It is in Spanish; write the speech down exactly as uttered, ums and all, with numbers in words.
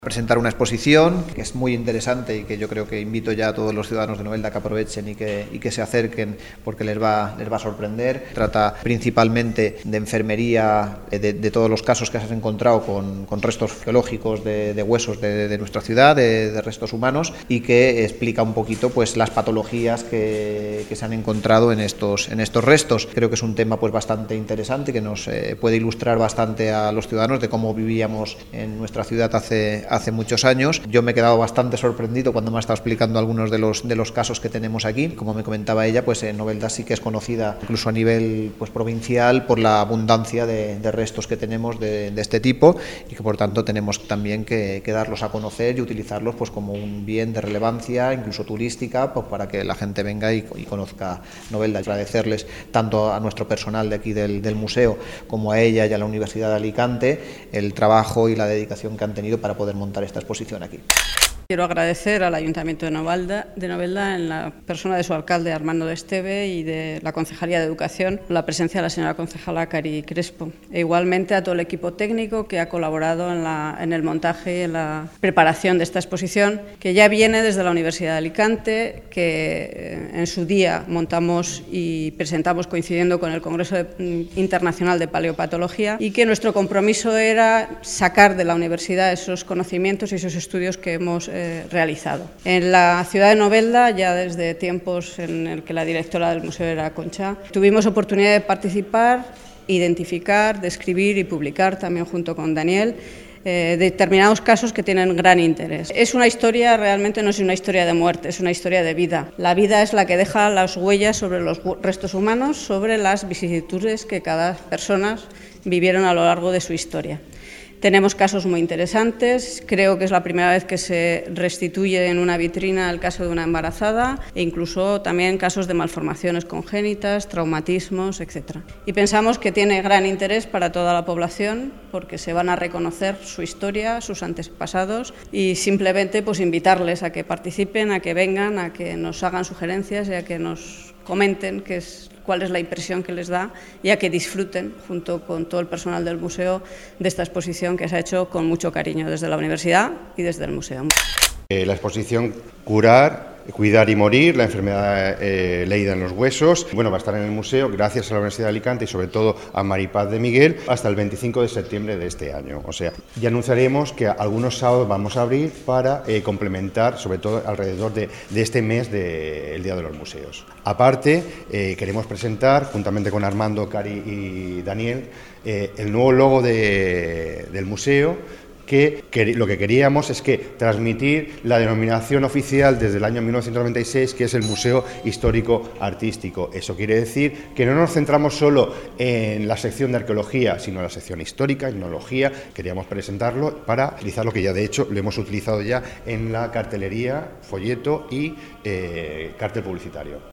Presentar una exposición que es muy interesante y que yo creo que invito ya a todos los ciudadanos de Novelda que aprovechen y que, y que se acerquen porque les va, les va a sorprender. Trata principalmente de enfermería, de, de todos los casos que se han encontrado con, con restos geológicos de, de huesos de, de nuestra ciudad, de, de restos humanos, y que explica un poquito pues las patologías que, que se han encontrado en estos, en estos restos. Creo que es un tema pues bastante interesante que nos eh, puede ilustrar bastante a los ciudadanos de cómo vivíamos en nuestra ciudad hace hace muchos años. Yo me he quedado bastante sorprendido cuando me ha estado explicando algunos de los, de los casos que tenemos aquí. Como me comentaba ella, pues en Novelda sí que es conocida incluso a nivel pues, provincial por la abundancia de, de restos que tenemos de, de este tipo y que por tanto tenemos también que, que darlos a conocer y utilizarlos pues, como un bien de relevancia, incluso turística, pues, para que la gente venga y, y conozca Novelda. Agradecerles tanto a nuestro personal de aquí del, del museo como a ella y a la Universidad de Alicante el trabajo y la dedicación que han tenido para poder montar esta exposición aquí. Quiero agradecer al Ayuntamiento de Novelda, de Novelda, en la persona de su alcalde Armando de Esteve y de la Concejalía de Educación, la presencia de la señora concejala Cari Crespo. E igualmente a todo el equipo técnico que ha colaborado en, la, en el montaje y en la preparación de esta exposición, que ya viene desde la Universidad de Alicante, que en su día montamos y presentamos coincidiendo con el Congreso de, Internacional de Paleopatología, y que nuestro compromiso era sacar de la universidad esos conocimientos y esos estudios que hemos eh, realizado. En la ciudad de Novelda, ya desde tiempos en el que la directora del museo era Concha, tuvimos oportunidad de participar, identificar, describir y publicar también junto con Daniel eh, determinados casos que tienen gran interés. Es una historia, realmente no es una historia de muerte, es una historia de vida. La vida es la que deja las huellas sobre los restos humanos, sobre las vicisitudes que cada persona vivieron a lo largo de su historia. Tenemos casos muy interesantes, creo que es la primera vez que se restituye en una vitrina el caso de una embarazada e incluso también casos de malformaciones congénitas, traumatismos, etcétera. Y pensamos que tiene gran interés para toda la población porque se van a reconocer su historia, sus antepasados y simplemente pues invitarles a que participen, a que vengan, a que nos hagan sugerencias y a que nos comenten qué es cuál es la impresión que les da y a que disfruten, junto con todo el personal del museo, de esta exposición que se ha hecho con mucho cariño desde la universidad y desde el museo. Eh, la exposición Curar, Cuidar y Morir, la enfermedad eh, leída en los huesos. Bueno, va a estar en el museo gracias a la Universidad de Alicante y sobre todo a Maripaz de Miguel hasta el veinticinco de septiembre de este año. O sea, ya anunciaremos que algunos sábados vamos a abrir para eh, complementar, sobre todo alrededor de, de este mes del Día de los Museos. Aparte, eh, queremos presentar, juntamente con Armando, Cari y Daniel, eh, el nuevo logo de, del museo, que, que lo que queríamos es que transmitir la denominación oficial desde el año mil novecientos noventa y seis, que es el Museo Histórico Artístico. Eso quiere decir que no nos centramos solo en la sección de arqueología, sino en la sección histórica, etnología. Queríamos presentarlo para utilizar lo que ya de hecho lo hemos utilizado ya en la cartelería, folleto y eh, cartel publicitario.